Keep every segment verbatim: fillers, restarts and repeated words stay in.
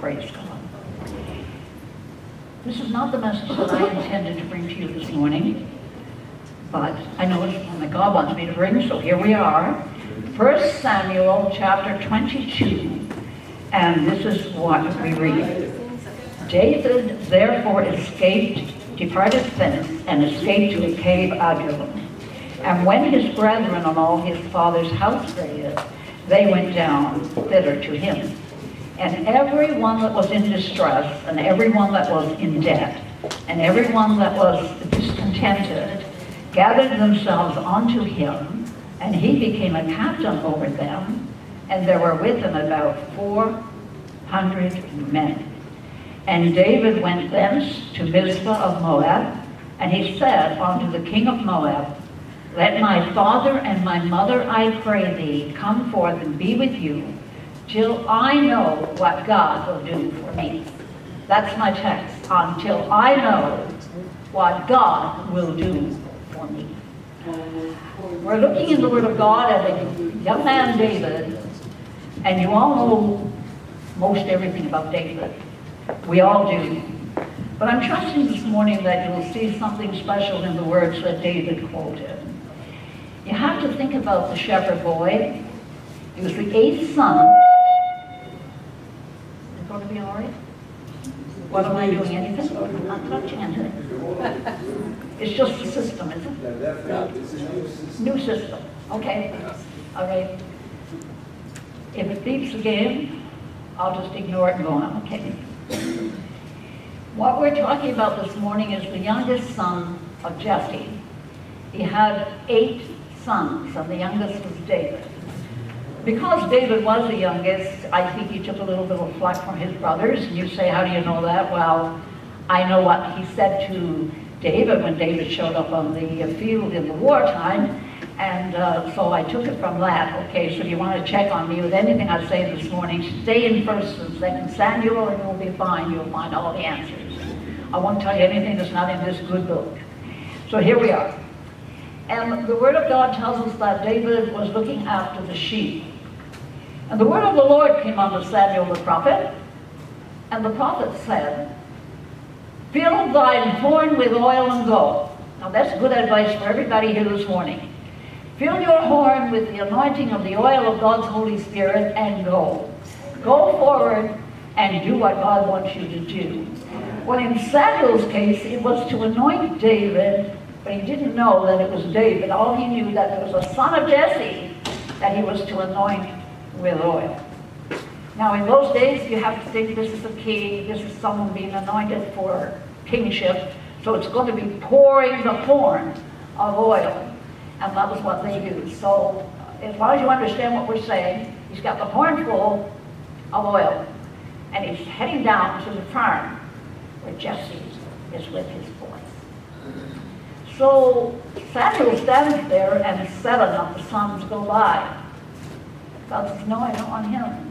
Praise God. This is not the message that I intended to bring to you this morning, but I know it's one that God wants me to bring, so here we are. First Samuel chapter twenty-two, and this is what we read. David therefore escaped, departed thence, and escaped to a cave Adullam. And when his brethren and all his father's house heard it, they went down thither to him. And every one that was in distress, and every one that was in debt, and every one that was discontented, gathered themselves unto him, and he became a captain over them, and there were with him about four hundred men. And David went thence to Mizpah of Moab, and he said unto the king of Moab, Let my father and my mother, I pray thee, come forth and be with you, till I know what God will do for me. That's my text. Until I know what God will do for me. We're looking in the Word of God at a young man, David, and you all know most everything about David. We all do. But I'm trusting this morning that you'll see something special in the words that David quoted. You have to think about the shepherd boy. He was the eighth son. Is it going to be all right? What am I doing? Anything? I'm not touching anything. It's just the system, isn't it? New system. Okay. All right. If it beeps again, I'll just ignore it and go on. Okay. What we're talking about this morning is the youngest son of Jesse. He had eight sons, and the youngest was David. Because David was the youngest, I think he took a little bit of flack from his brothers. And you say, how do you know that? Well, I know what he said to David when David showed up on the field in the wartime, and uh, so I took it from that. Okay, so if you want to check on me with anything I say this morning, stay in First and Second Samuel, and you'll be fine. You'll find all the answers. I won't tell you anything that's not in this good book. So here we are. And the Word of God tells us that David was looking after the sheep. And the word of the Lord came unto Samuel the prophet, and the prophet said, Fill thine horn with oil and go. Now that's good advice for everybody here this morning. Fill your horn with the anointing of the oil of God's Holy Spirit and go. Go forward and do what God wants you to do. Well, in Samuel's case, it was to anoint David, but he didn't know that it was David. All he knew that there was a son of Jesse that he was to anoint with oil. Now, in those days, you have to think this is a king, this is someone being anointed for kingship, so it's going to be pouring the horn of oil, and that was what they used. So, as long as you understand what we're saying, he's got the horn full of oil, and he's heading down to the farm where Jesse is with his boys. So Samuel stands there, and seven of the sons go by. God says, no, I don't want him.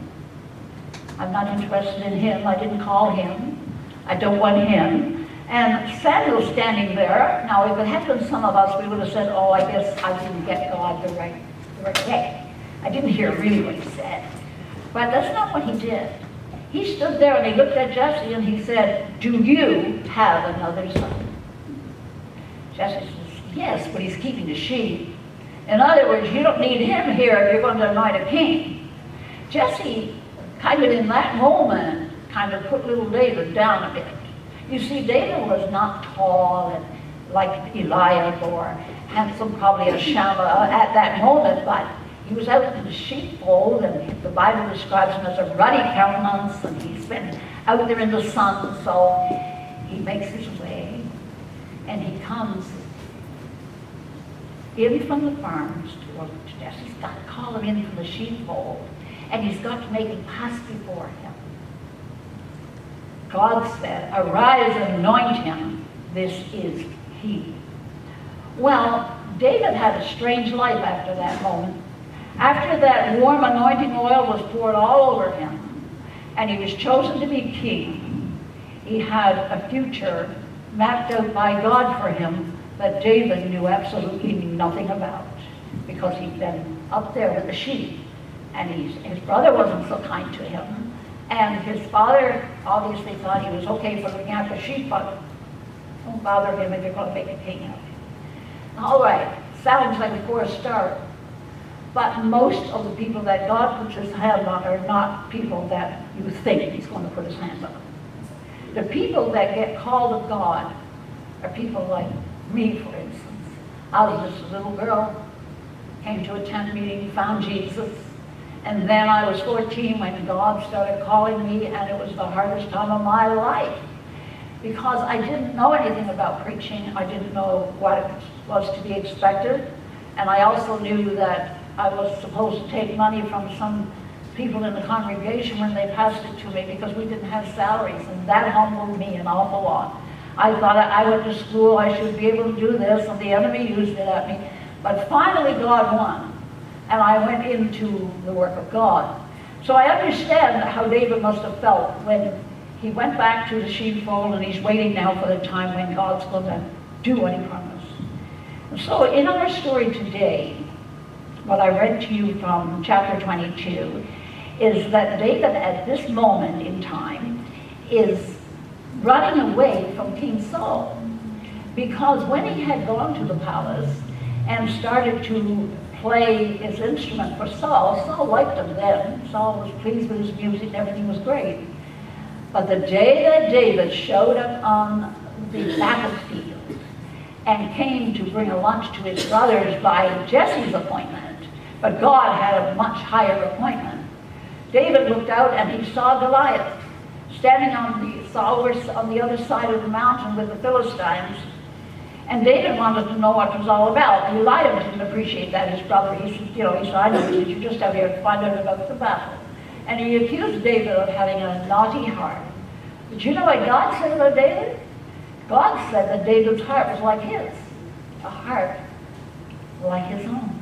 I'm not interested in him. I didn't call him. I don't want him. And Samuel's standing there. Now, if it had been some of us, we would have said, oh, I guess I didn't get God the right, the right way. I didn't hear really what he said. But that's not what he did. He stood there and he looked at Jesse and he said, do you have another son? Jesse says, yes, but he's keeping the sheep. In other words, you don't need him here if you're going to anoint a king. Jesse, kind of in that moment, kind of put little David down a bit. You see, David was not tall and like Eliab or handsome, probably as Shammah at that moment, but he was out in the sheepfold, and the Bible describes him as a ruddy countenance, and he's been out there in the sun, so he makes his way, and he comes in from the farms to Jesse. He's got to call him in from the sheepfold, and he's got to make him pass before him. God said, arise and anoint him. This is he. Well, David had a strange life after that moment. After that warm anointing oil was poured all over him, and he was chosen to be king, he had a future mapped out by God for him that David knew absolutely nothing about, because he'd been up there with the sheep, and he's, his brother wasn't so kind to him, And his father obviously thought he was okay for looking after sheep, but don't bother him if you're going to make a king out of him. All right, sounds like a poor start. But most of the people that God puts his hand on are not people that you think he's going to put his hand on. The people that get called of God are people like me, for instance. I was just a little girl, came to a tent meeting, found Jesus, and then I was fourteen when God started calling me, and it was the hardest time of my life because I didn't know anything about preaching. I didn't know what it was to be expected, and I also knew that I was supposed to take money from some people in the congregation when they passed it to me because we didn't have salaries, and that humbled me an awful lot. I thought I went to school, I should be able to do this, and the enemy used it at me. But finally God won, and I went into the work of God. So I understand how David must have felt when he went back to the sheepfold, and he's waiting now for the time when God's going to do what he promised. And so in our story today, what I read to you from chapter twenty-two is that David at this moment in time is running away from King Saul, because when he had gone to the palace and started to play his instrument for Saul, Saul liked him then. Saul was pleased with his music, everything was great. But the day that David showed up on the battlefield and came to bring a lunch to his brothers by Jesse's appointment, but God had a much higher appointment, David looked out and he saw Goliath standing on the, Saul was on the other side of the mountain with the Philistines. And David wanted to know what it was all about. Eliab didn't appreciate that, his brother. He said, you know, he said, I know you just out here to find out about the battle. And he accused David of having a naughty heart. But you know what God said about David? God said that David's heart was like his, a heart like his own.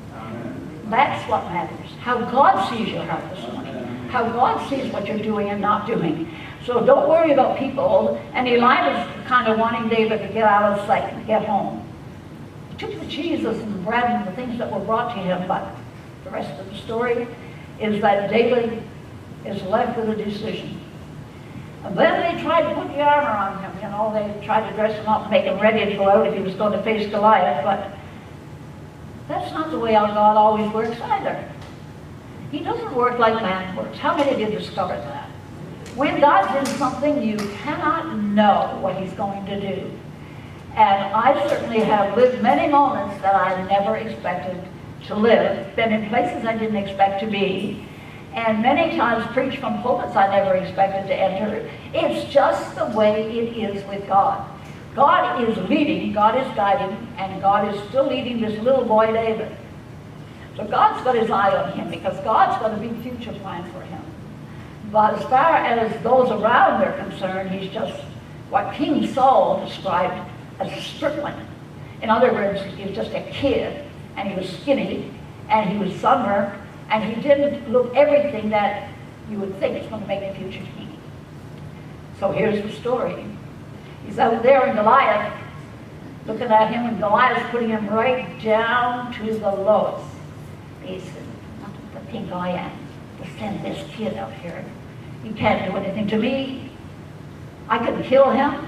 That's what matters. How God sees your heart this morning. How God sees what you're doing and not doing. So don't worry about people. And Eli was kind of wanting David to get out of sight and get home. He took the cheeses and the bread and the things that were brought to him, but the rest of the story is that David is left with a decision. And then they tried to put the armor on him. You know, they tried to dress him up and make him ready to go out if he was going to face Goliath, but that's not the way our God always works either. He doesn't work like man works. How many of you discovered that? When God does something, you cannot know what he's going to do. And I certainly have lived many moments that I never expected to live, been in places I didn't expect to be, and many times preached from pulpits I never expected to enter. It's just the way it is with God. God is leading, God is guiding, and God is still leading this little boy David. So God's got his eye on him because God's got a big future plan for him. But as far as those around are concerned, he's just what King Saul described as a stripling. In other words, he was just a kid, and he was skinny, and he was sunburned, and he didn't look everything that you would think is going to make a future king. So here's the story. He's out there in Goliath, looking at him, and Goliath's putting him right down to the lowest. He said, what the think I am to send this kid out here? He can't do anything to me. I could kill him.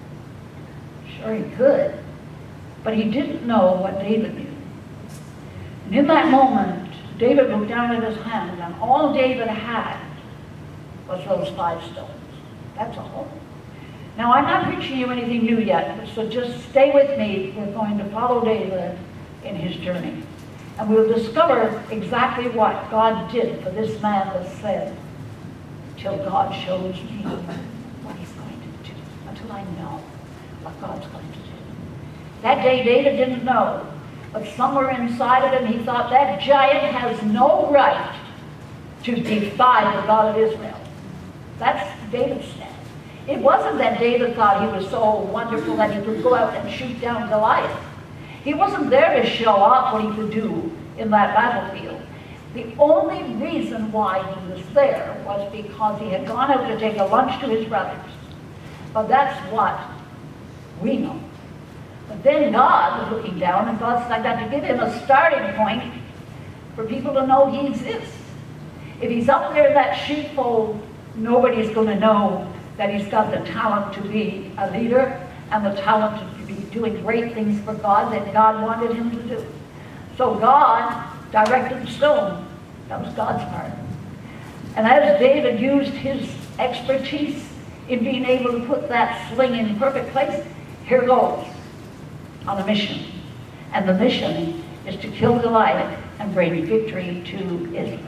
Sure he could. But he didn't know what David knew. And in that moment, David looked down at his hand, and all David had was those five stones. That's all. Now, I'm not preaching you anything new yet, so just stay with me. We're going to follow David in his journey. And we'll discover exactly what God did for this man that said, till God shows me what he's going to do, until I know what God's going to do. That day, David didn't know, but somewhere inside of him, he thought that giant has no right to defy the God of Israel. That's David's stand. It wasn't that David thought he was so wonderful that he could go out and shoot down Goliath. He wasn't there to show off what he could do in that battlefield. The only reason why he was there was because he had gone out to take a lunch to his brothers. But that's what we know. But then God was looking down, and God said, I got to give him a starting point for people to know he exists. If he's up there in that sheepfold nobody's going to know that he's got the talent to be a leader and the talent to be doing great things for God that God wanted him to do. So God directed the stone. That was God's part. And as David used his expertise in being able to put that sling in perfect place, here goes on a mission. And the mission is to kill Goliath and bring victory to Israel.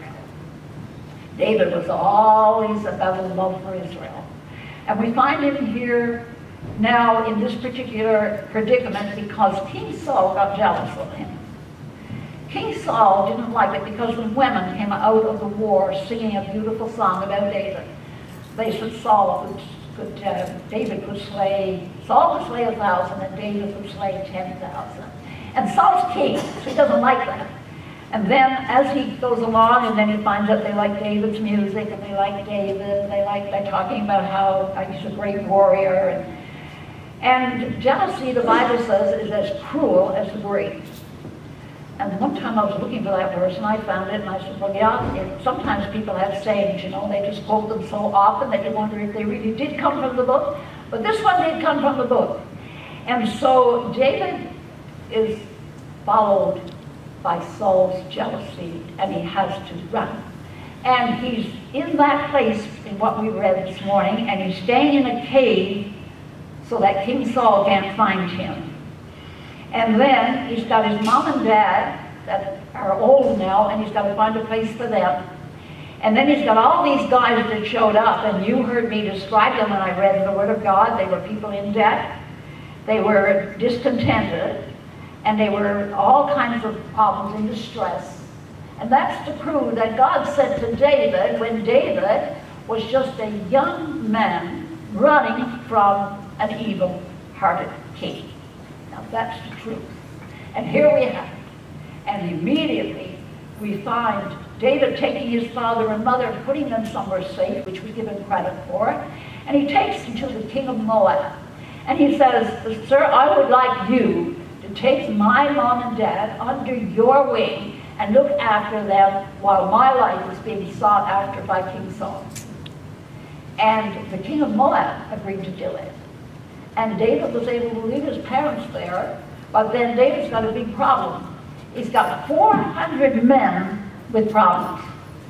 David was always about a love for Israel. And we find him here now in this particular predicament because King Saul got jealous of him. King Saul didn't like it because the women came out of the war singing a beautiful song about David. They said Saul could, could uh, David could slay, Saul could slay a thousand and David could slay ten thousand. And Saul's king, so he doesn't like that. And then as he goes along and then he finds out they like David's music and they like David, they like, they're talking about how uh, he's a great warrior. And, and jealousy, the Bible says, is as cruel as the grave. And one time I was looking for that verse and I found it and I said, well, yeah, it, sometimes people have sayings, you know, they just quote them so often that you wonder if they really did come from the book. But this one did come from the book. And so David is followed by Saul's jealousy and he has to run. And he's in that place in what we read this morning and he's staying in a cave so that King Saul can't find him. And then he's got his mom and dad that are old now, and he's got to find a place for them. And then he's got all these guys that showed up, and you heard me describe them when I read the Word of God. They were people in debt, they were discontented, and they were all kinds of problems and distress. And that's to prove that God said to David, when David was just a young man running from an evil-hearted king. Now that's the truth. And here we have it. And immediately we find David taking his father and mother, putting them somewhere safe, which we give him credit for. And he takes them to the king of Moab. And he says, sir, I would like you to take my mom and dad under your wing and look after them while my life is being sought after by King Saul. And the king of Moab agreed to do it. And David was able to leave his parents there, but then David's got a big problem. He's got four hundred men with problems.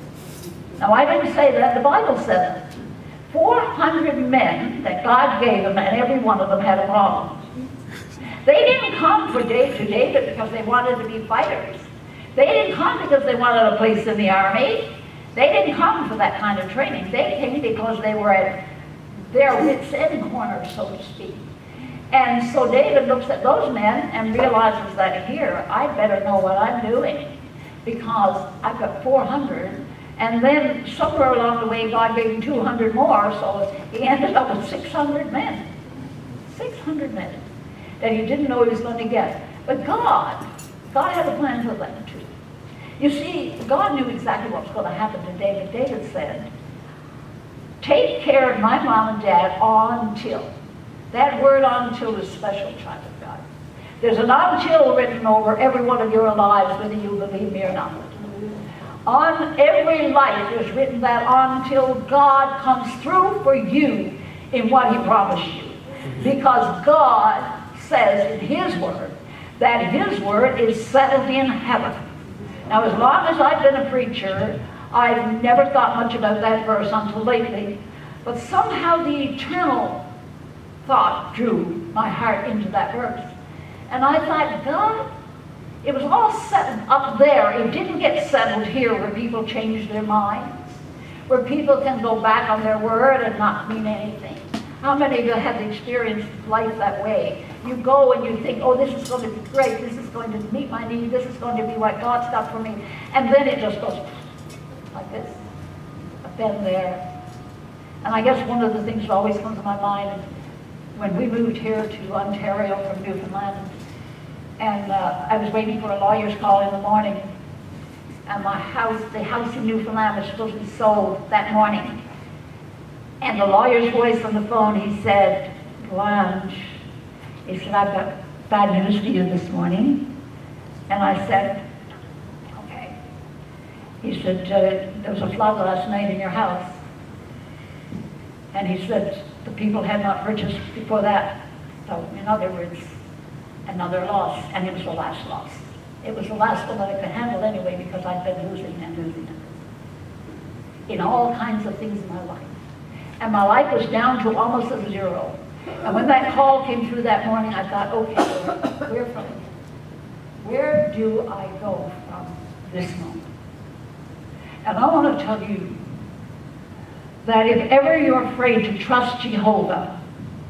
Now I didn't say that, the Bible said it. four hundred men that God gave him, and every one of them had a problem. They didn't come for David, to David because they wanted to be fighters. They didn't come because they wanted a place in the army. They didn't come for that kind of training. They came because they were at their wits' end corner, so to speak. And so David looks at those men and realizes that here, I better know what I'm doing because I've got four hundred. And then somewhere along the way, God gave him two hundred more, so he ended up with six hundred men. six hundred men that he didn't know he was going to get. But God, God had a plan for them too. You see, God knew exactly what was going to happen to David. David said, take care of my mom and dad until. That word until is special, child of God. There's an until written over every one of your lives, whether you believe me or not. On every life there's written that until God comes through for you in what he promised you. Because God says in his word that his word is settled in heaven. Now as long as I've been a preacher, I've never thought much about that verse until lately. But somehow the eternal thought drew my heart into that verse. And I thought, God, it was all settled up there. It didn't get settled here where people change their minds, where people can go back on their word and not mean anything. How many of you have experienced life that way? You go and you think, oh, this is going to be great. This is going to meet my need. This is going to be what God's got for me. And then it just goes like this. I've been there. And I guess one of the things that always comes to my mind when we moved here to Ontario from Newfoundland, and uh, I was waiting for a lawyer's call in the morning, and my house, the house in Newfoundland was supposed to be sold that morning. And the lawyer's voice on the phone, he said, Blanche, he said, I've got bad news for you this morning. And I said, okay. He said, uh, there was a flood last night in your house. And he said the people had not purchased before that. So in other words, another loss, and it was the last loss. It was the last one that I could handle anyway because I'd been losing and losing in all kinds of things in my life. And my life was down to almost a zero. And when that call came through that morning, I thought, okay, Lord, where from? Where do I go from this moment? And I want to tell you that if ever you're afraid to trust Jehovah,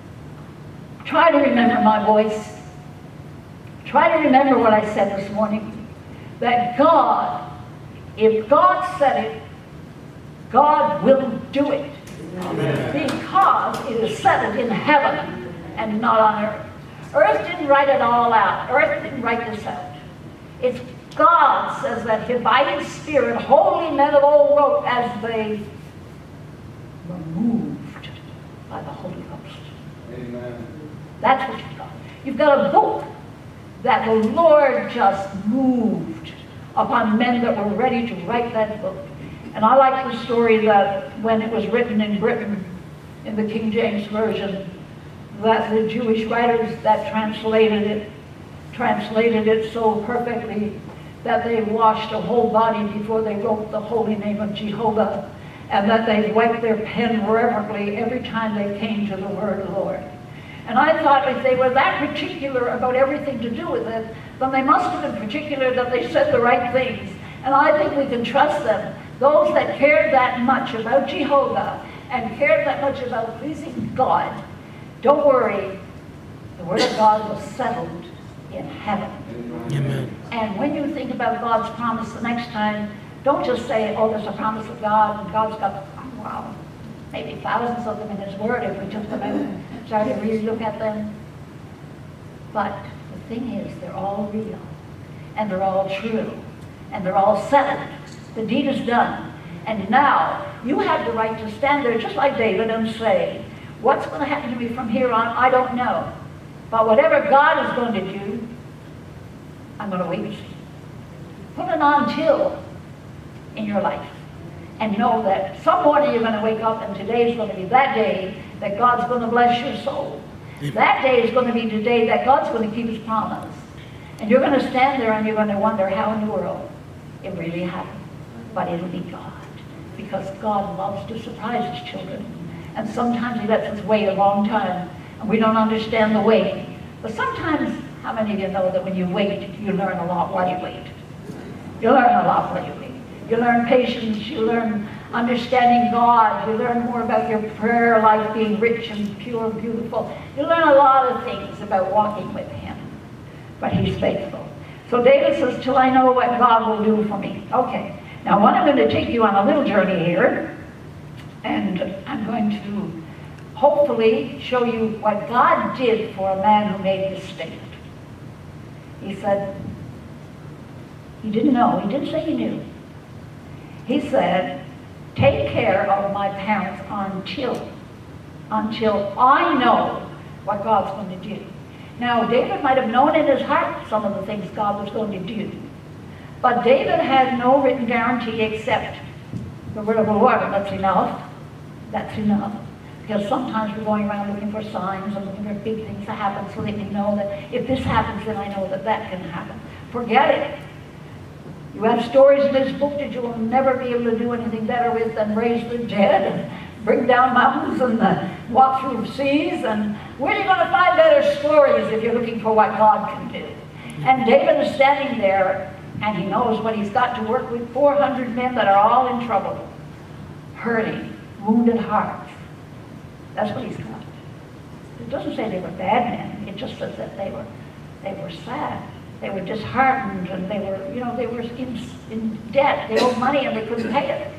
try to remember my voice. Try to remember what I said this morning. That God, if God said it, God will do it. Amen. Because it is settled in heaven and not on earth. Earth didn't write it all out. Earth didn't write this out. It's God says that by His Spirit, holy men of old wrote as they were moved by the Holy Ghost. Amen. That's what you've got. You've got a book that the Lord just moved upon men that were ready to write that book. And I like the story that when it was written in Britain, in the King James Version, that the Jewish writers that translated it, translated it so perfectly that they washed a whole body before they wrote the holy name of Jehovah, and that they wiped their pen reverently every time they came to the word Lord. And I thought if they were that particular about everything to do with it, then they must have been particular that they said the right things. And I think we can trust them. Those that cared that much about Jehovah and cared that much about pleasing God, don't worry, the Word of God was settled in heaven. Amen. And when you think about God's promise the next time, don't just say, oh, there's a promise of God, and God's got, oh, wow, maybe thousands of them in His Word if we took them out and started to really look at them. But the thing is, they're all real, and they're all true, and they're all settled. The deed is done. And now, you have the right to stand there just like David and say, what's going to happen to me from here on? I don't know. But whatever God is going to do, I'm going to wait and see. Put an until in your life. And know that some morning you're going to wake up and today is going to be that day that God's going to bless your soul. Amen. That day is going to be the day that God's going to keep His promise. And you're going to stand there and you're going to wonder how in the world it really happened. But it'll be God. Because God loves to surprise His children. And sometimes He lets us wait a long time. And we don't understand the wait. But sometimes, how many of you know that when you wait, you learn a lot while you wait? You learn a lot while you wait. You learn patience. You learn understanding God. You learn more about your prayer life being rich and pure and beautiful. You learn a lot of things about walking with Him. But He's faithful. So David says, till I know what God will do for me. Okay. Now, what I'm going to take you on a little journey here, and I'm going to hopefully show you what God did for a man who made this statement. He said, he didn't know, he didn't say he knew. He said, take care of my parents until, until I know what God's going to do. Now, David might have known in his heart some of the things God was going to do. But David had no written guarantee except the word of the Lord, and that's enough. That's enough. Because sometimes we're going around looking for signs and looking for big things to happen so that we know that if this happens, then I know that that can happen. Forget it. You have stories in this book that you will never be able to do anything better with than raise the dead and bring down mountains and uh, walk through seas. And where are you going to find better stories if you're looking for what God can do? And David is standing there, and he knows what he's got to work with, four hundred men that are all in trouble, hurting, wounded hearts. That's what he's got. It doesn't say they were bad men. It just says that they were, they were sad. They were disheartened, and they were, you know, they were in, in debt. They owed money, and they couldn't pay it.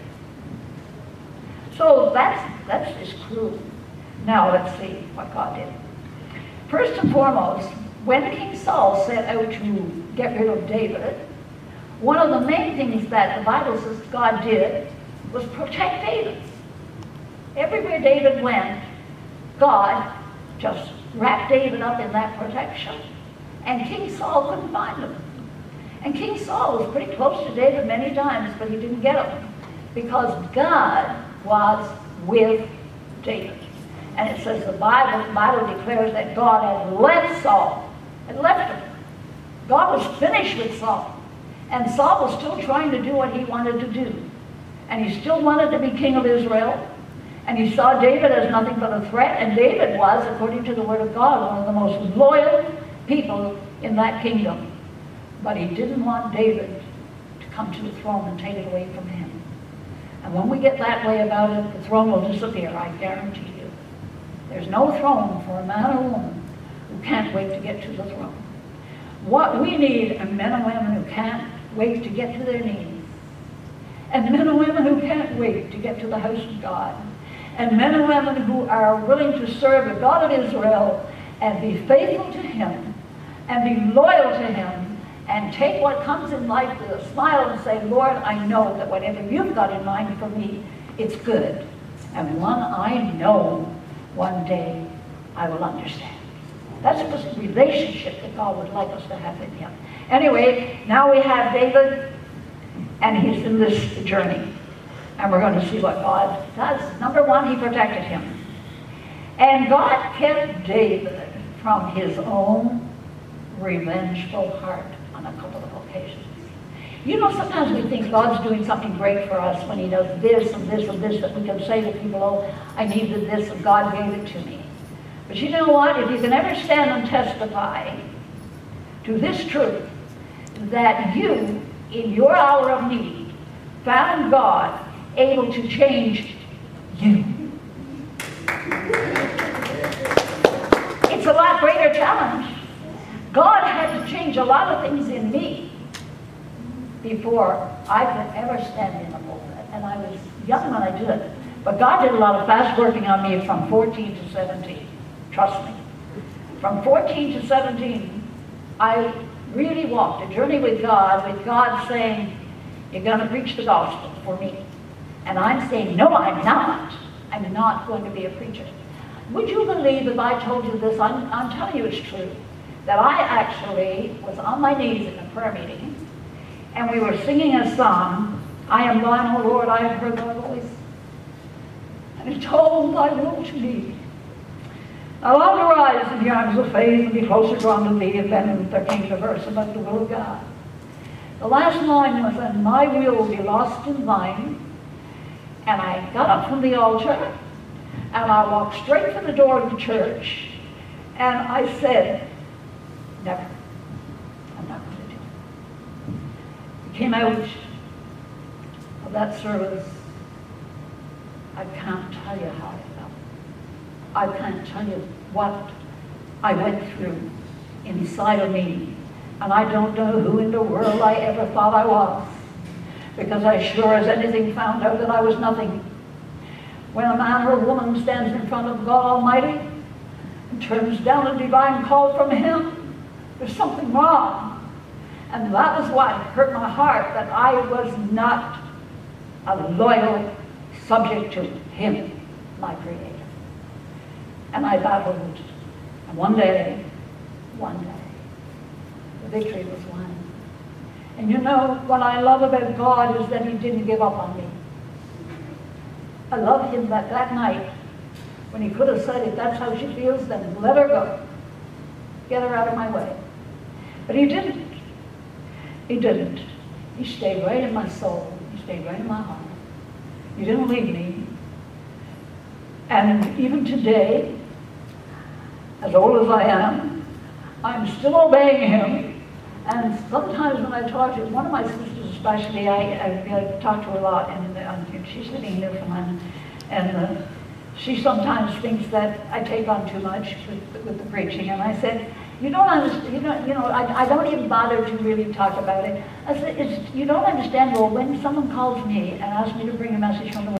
So that's, that's just cruel. Now let's see what God did. First and foremost, when King Saul set out to get rid of David, one of the main things that the Bible says God did was protect David. Everywhere David went, God just wrapped David up in that protection. And King Saul couldn't find him. And King Saul was pretty close to David many times, but he didn't get him. Because God was with David. And it says the Bible, the Bible declares that God had left Saul, had left him. God was finished with Saul. And Saul was still trying to do what he wanted to do. And he still wanted to be king of Israel. And he saw David as nothing but a threat. And David was, according to the word of God, one of the most loyal people in that kingdom. But he didn't want David to come to the throne and take it away from him. And when we get that way about it, the throne will disappear, I guarantee you. There's no throne for a man or woman who can't wait to get to the throne. What we need are men and women who can't wait to get to their knees. And men and women who can't wait to get to the house of God. And men and women who are willing to serve the God of Israel and be faithful to him and be loyal to him and take what comes in life with a smile and say, Lord, I know that whatever you've got in mind for me, it's good. And one I know one day I will understand. That's the relationship that God would like us to have in him. Anyway, now we have David, and he's in this journey. And we're going to see what God does. Number one, he protected him. And God kept David from his own revengeful heart on a couple of occasions. You know, sometimes we think God's doing something great for us when he does this and this and this, that we can say to people, oh, I needed this and God gave it to me. But you know what? If you can ever stand and testify to this truth, that you, in your hour of need, found God able to change you. It's a lot greater challenge. God had to change a lot of things in me before I could ever stand in a pulpit. And I was young when I did it. But God did a lot of fast working on me from fourteen to seventeen. Trust me. From fourteen to seventeen, I really walked a journey with God, with God saying, you're going to preach the gospel for me. And I'm saying, no, I'm not. I'm not going to be a preacher. Would you believe if I told you this? I'm, I'm telling you it's true. That I actually was on my knees in a prayer meeting, and we were singing a song, I am thine, O Lord, I have heard thy voice. And he told thy will to me. I long to rise in the arms of faith and be closer drawn to thee, and then there came the verse about the will of God. The last line was, and my will be lost in thine. And I got up from the altar, and I walked straight for the door of the church, and I said, never. I'm not going to do it. I came out of that service. I can't tell you how I felt. I can't tell you what I went through inside of me. And I don't know who in the world I ever thought I was, because I sure as anything found out that I was nothing. When a man or a woman stands in front of God Almighty and turns down a divine call from him, there's something wrong. And that was what hurt my heart, that I was not a loyal subject to him, my Creator. And I battled. And one day, one day, the victory was won. And you know, what I love about God is that he didn't give up on me. I love him that that night, when he could have said, if that's how she feels, then let her go. Get her out of my way. But he didn't. He didn't. He stayed right in my soul. He stayed right in my heart. He didn't leave me. And even today, as old as I am, I'm still obeying him. And sometimes when I talk to one of my sisters especially, I, I, I talk to her a lot, and uh, she's living in Newfoundland, and uh, she sometimes thinks that I take on too much with, with the preaching. And I said, you don't understand, you know, you know I, I don't even bother to really talk about it. I said, it's, you don't understand, well, when someone calls me and asks me to bring a message from the